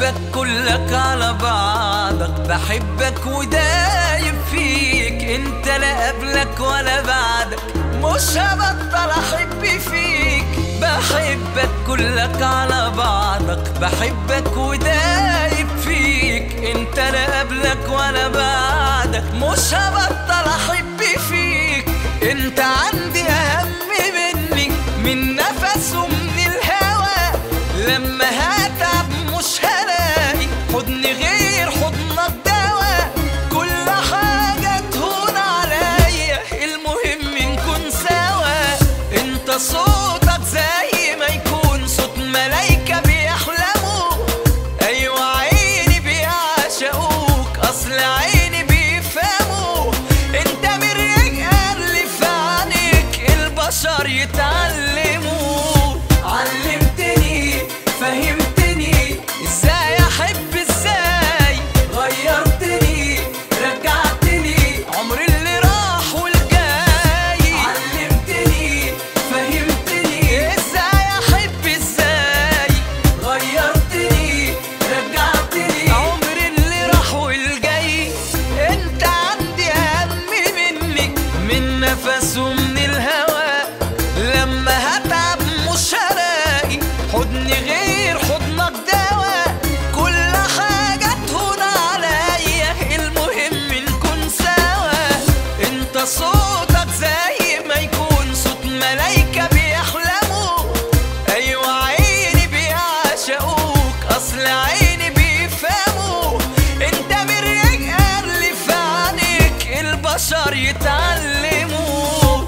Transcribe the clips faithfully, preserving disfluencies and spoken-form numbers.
بحبك كلك على بعضك، بحبك ودايب فيك، انت لا قبلك ولا بعدك، مش هبطل احب فيك. بحبك كلك على بعضك، بحبك ودايب فيك، انت لا قبلك ولا بعدك، مش هبطل احب فيك. انت عندي اهم مني، من نفس ومن الهوى، لما هتعب مش هلاقي حضن غير حضنك دوا. كل حاجة تهون عليا، المهم نكون سوا. انت صوتك زي ما يكون صوت ملايكة بيحلموا، ايوه عيني بيعشقوك، اصل عيني بيفهموا. انت مريق اللي في عينيك البشر يتعلموا. علمتني فهمتني ازاي احب، ازاي غيرتني رجعتني عمر اللي راح والجاي. علمتني فهمتني ازاي احب، ازاي غيرتني رجعتني عمر اللي راح والجاي. انت عندي اهم مني، من نفس ومن الهوى، لما هتعب مش هلاقي حضن غير حضنك دوا. كل حاجة تهون عليا، المهم نكون سوا. انت صوتك زي ما يكون صوت ملايكة بيحلموا، ايوه عيني بيعشقوك، اصل عيني بيفهموا. انت مريق اللي في عينيك البشر يتعلموا.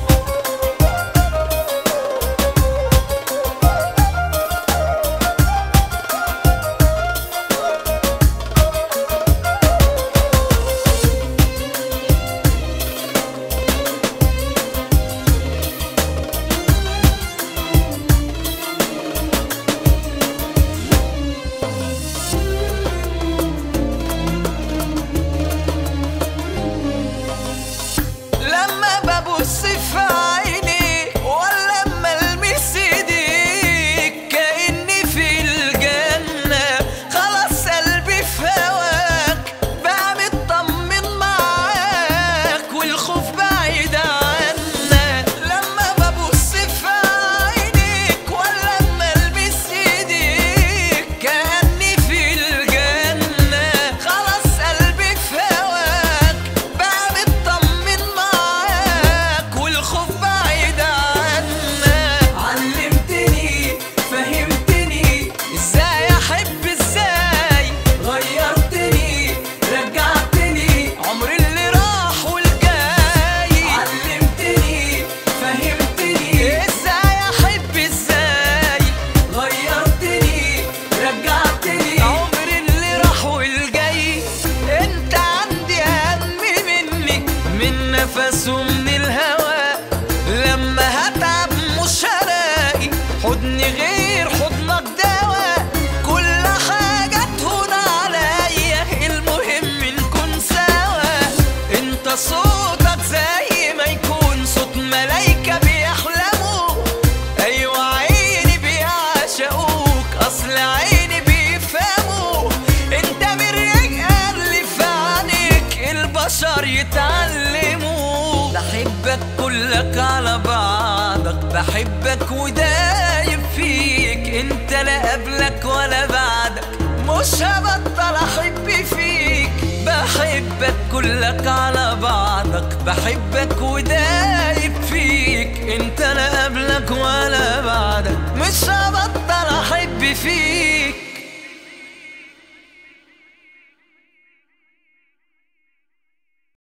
لما ببص في عينيك ولا لما المس ايديك، كأني في الجنة، خلاص قلبي في هواك، بقى مطمن معاك والخوف بعيد عنا. لما ببص في عينيك ولا لما المس ايديك، كأني في الجنة، خلاص قلبي في هواك، بقى مطمن معاك والخوف بعيد عنا. علمتني فهمتني ازاي احب، ازاي غيرتني رجعتني عمر اللي راح والجاي. علمتني فهمتني ازاي احب، ازاي غيرتني رجعتني عمر اللي راح والجاي. انت عندي اهم مني، من نفس ومن الهوى، لما هتعب مش هلاقي حضن غير حضنك دوا. كل حاجة تهون عليا، المهم نكون سوا. انت صوتك زي ما يكون صوت ملايكة بيحلموا، ايوه عيني بيعشقوك، اصل عيني بيفهموا. انت مريق اللي في عينيك البشر يتعلموا. بحبك كلك على بعضك، بحبك ودايب فيك، انت لا قبلك ولا بعدك، مش هبطل احب فيك. بحبك كلك على بعضك، بحبك ودايب فيك، انت لا قبلك ولا بعدك، مش هبطل احب فيك.